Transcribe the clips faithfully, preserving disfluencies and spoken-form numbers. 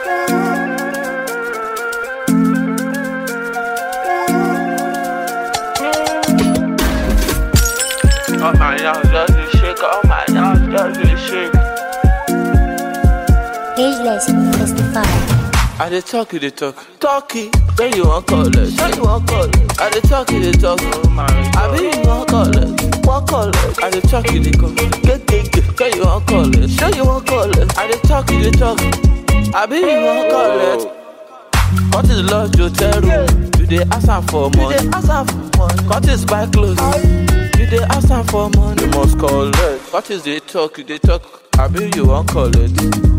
Oh my God, does it shake? Oh my God, does it shake? Ageless testify. I dey talk, you dey talk. Talkie, when you want call it, when you want call it. I dey talk, you dey talk. Oh my God. I be you want call it, want call it. I dey talk, you dey call. Get get get. When you want call it, when you want call it. I dey talk, you dey talk. I be you want call it. What is love, you tell room? You dey ask am for money. You dey ask am for money. What is buy clothes? You dey ask am for money. You must call it. What is they talk? You dey talk. I be you want call it.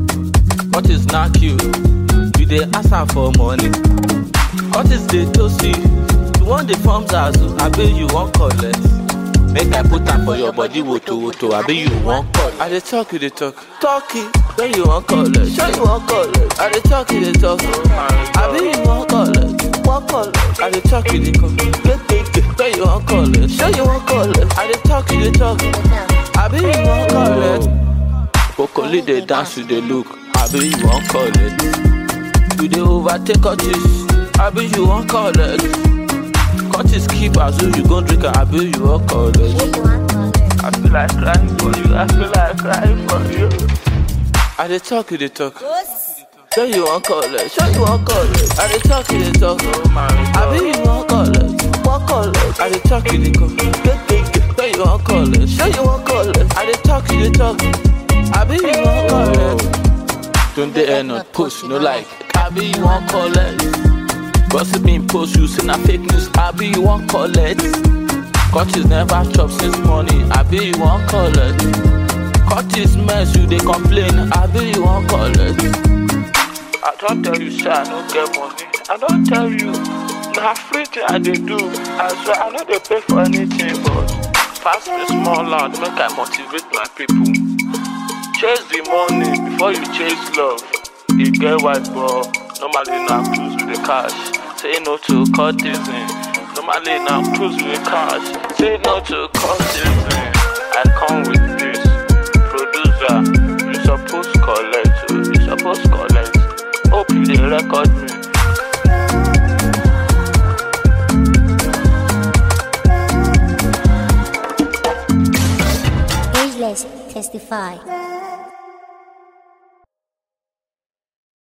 What is knock you? You dey ask am for money. What is the toasty? You want the forms as I be you want collect. Make I put am for your body woto woto. I be you want call. I dey talk, you dey talk. Talkie, when you want collect, sure you want collect. I dey talk, you dey talk. I be you want collect, want collect. I dey talk, you dey call. Get get get. When you want collect, sure you want collect. I dey talk, you dey talk. I be you want collect. Kokoli dey dance, you dey look. I be you want collect. You dey overtake Curtis, I be you won't call it. Curtis keep as if you gon' drink, I be you won't call it. I feel like crying for you, I feel like crying for you. I dey talk, you dey talk. Sure you won't call it, sure you won't call it. I dey talk, you dey talk. I be you won't call it, won't call it. I dey talk, you dey call. Get get get. Sure you won't call it, sure you won't call it. I dey talk, you dey talk. I be you won't call it. Don't they end not push, no like. I be you want call it. Gossiping post you say na fake news. I be you want call it. Curtis never chop since morning. I be you want call it. Curtis mess you they complain. I be you want call it. I don't tell you say I don't get money. I don't tell you na free thing I dey do. I swear I no dey pay for anything, but pass me small land make I motivate my people. Chase the money before you chase love. You get white ball, normally now cruise with the cash. Say no to courtesan. Normally now cruise with cash. Say no to courtesan. I come with this. Producer, you supposed collect. You supposed collect. Hope you dey record me. Ageless testify.